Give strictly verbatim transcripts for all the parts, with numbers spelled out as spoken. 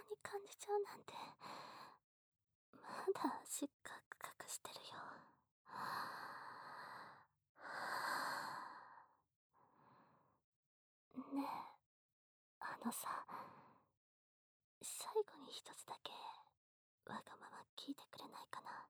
に感じちゃうなんて、まだしカクカクしてるよ。ねえ、あのさ、最後に一つだけわがまま聞いてくれないかな。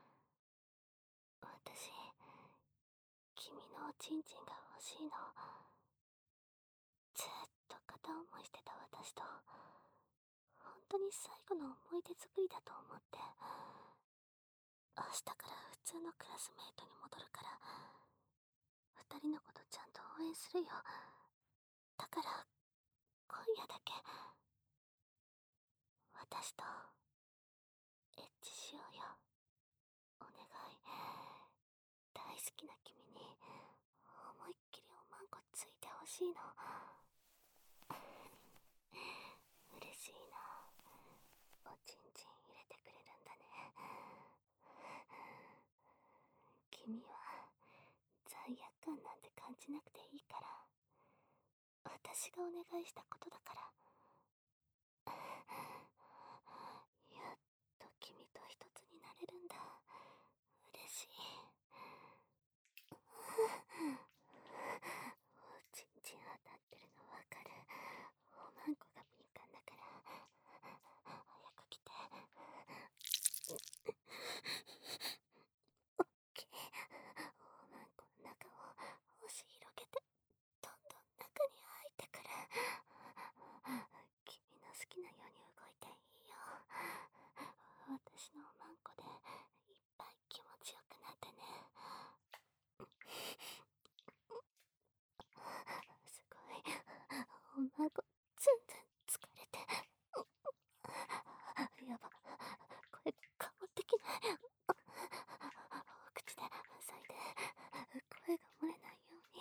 私、君のおちんちんが欲しいの。ずっと片思いしてた私と、本当に最後の思い出作りだと思って、明日から普通のクラスメイトに戻るから、二人のことちゃんと応援するよ。だから、今夜だけ、私と、エッチしようよ。お願い。大好きな君に、思いっきりおまんこついてほしいの。嬉しいな。おちんちん入れてくれるんだね。君は、罪悪感なんて感じなくていいから。私がお願いしたことだから。やっと君と一つになれるんだ。嬉しい。おちんちん当たってるのわかる。おまんこが敏感だから。早く来て。オッケー。おまんこの中を押し広げて、どんどん中に入ってくる。君の好きなように動いていいよ。私のおまんこでいっぱい気持ちよくなってね。すごい。おまんこ全然疲れて。やば。声変わってきない。お口で塞いで声が漏れないように。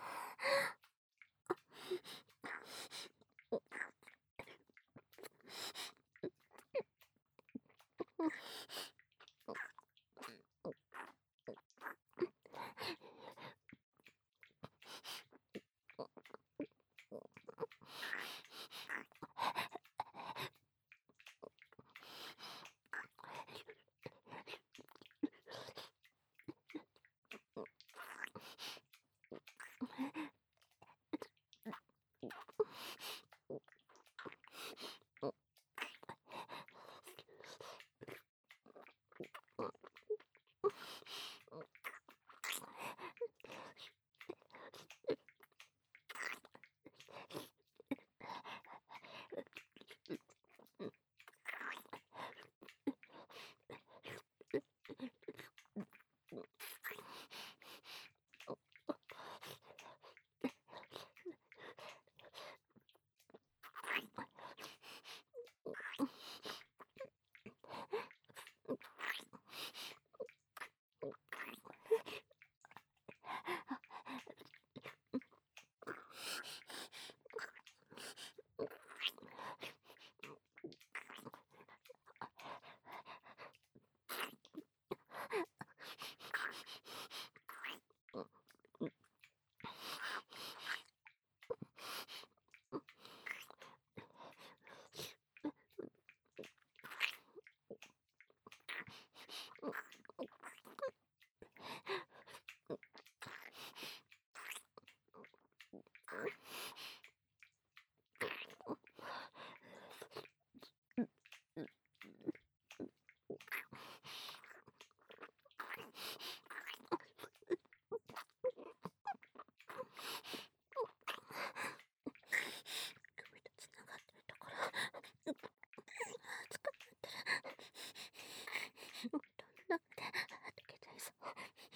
首とつながってるところ、熱くなってる。布団の中ではけちゃいそう。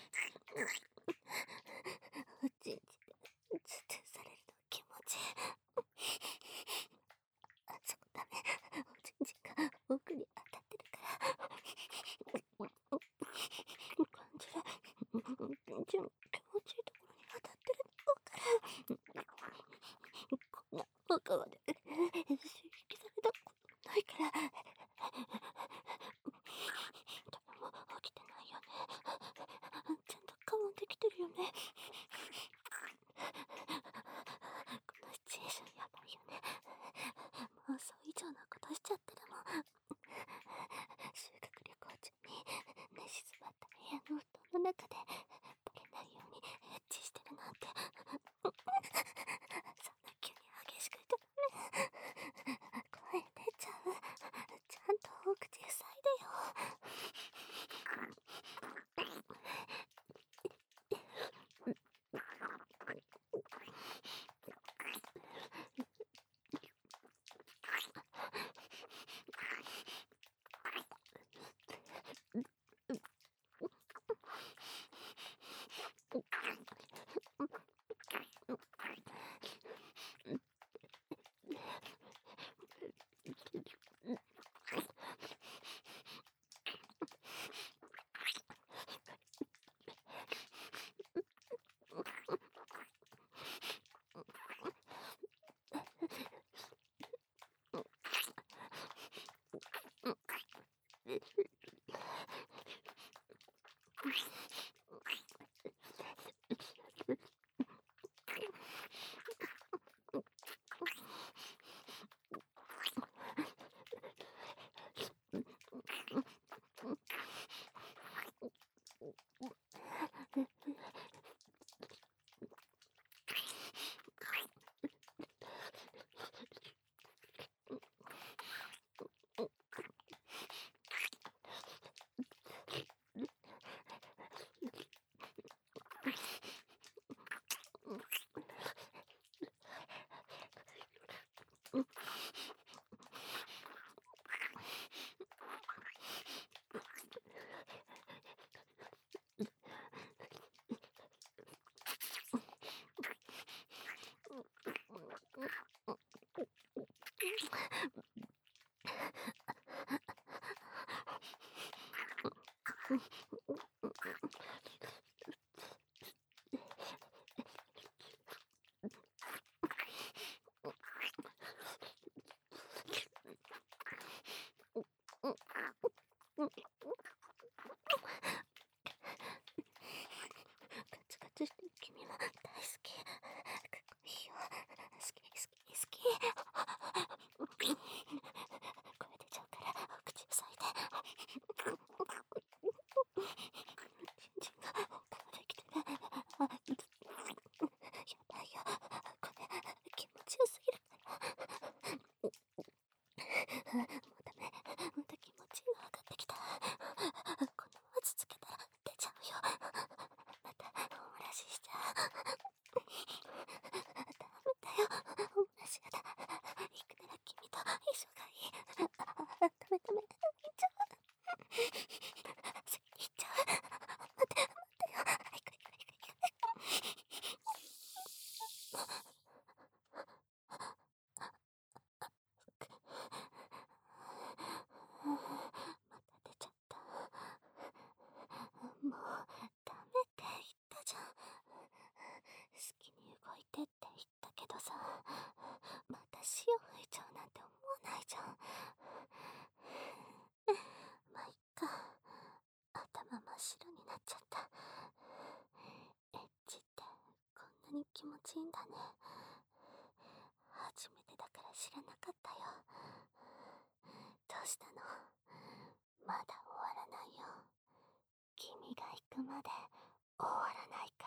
おちんちんでつつされるの気持ちいい。あそこダメ。おちんちんが奥に当たってるから。感じる。おちんちん気持ちいいところに当たってるのから。こんな奥まで引きされたことないから。誰も起きてないよね。ちゃんと我慢できてるよね。このシチュエーションやばいよね。妄想以上のことしちゃって。 ガツガツしてる君も大好き。かっこいいよ。好き好き好き。声出ちゃうから口塞いで。チンチンが顔できてる。やばいよ。これ気持ちよすぎるから。もうダメ。また気持ちいいの上がってきた。このまま続けたら出ちゃうよ。またおもらししちゃう。ダメだよ。おもらしやだ。行くなら君と一緒がいい。ダメダメ。行っちゃう。先に行っちゃう。待って待ってよ。行く行く行く行く。また出ちゃった。もうダメって言ったじゃん。好きに動いてって言ったけどさ、また潮吹いちゃうなんて思わないじゃん。まあいっか。頭真っ白になっちゃった。エッチってこんなに気持ちいいんだね。初めてだから知らなかったよ。どうしたの？まだ終わらないよ。君が行くまで終わらない